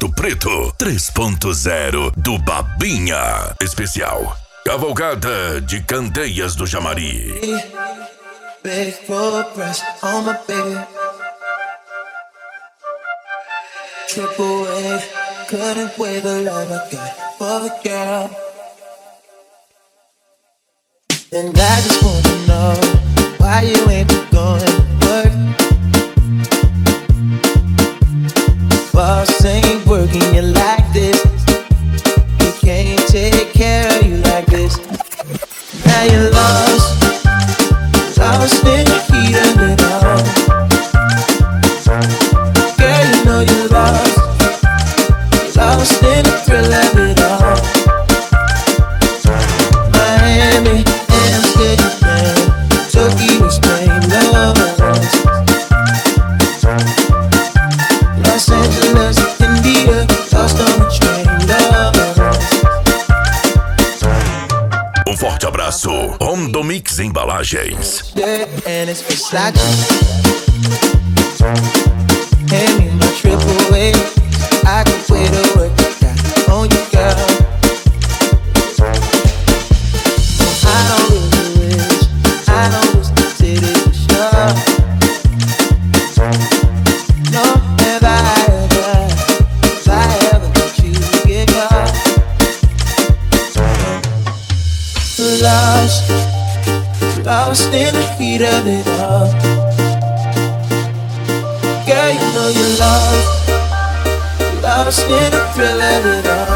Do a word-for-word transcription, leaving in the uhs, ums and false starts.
Pato Preto três ponto zero do Babinha. Especial Cavalgada de Candeias do Jamari. Big full press on my bed. Triple A, couldn't wait the love I got for the girl. And I just wanna know why you ain't going to work. Boss ain't working you like this. He can't take care of you like this. Now you're lost, lost in the heat of it all. Girl, you know you're lost, lost in the thrill of it all. Miami, Amsterdam, Tokyo, Spain, Los Los Angeles, India, lost on the train, Um forte abraço, Rondo Mix Embalagens. yeah, and it's Versace. Hand me my triple A, I can wait to work got on you, girl. I don't really wish, I don't wish the city was sure. No, have I ever, have I ever let you get caught? Lost, lost in the heat of it all. Girl, you know you're lost, lost in the thrill of it all.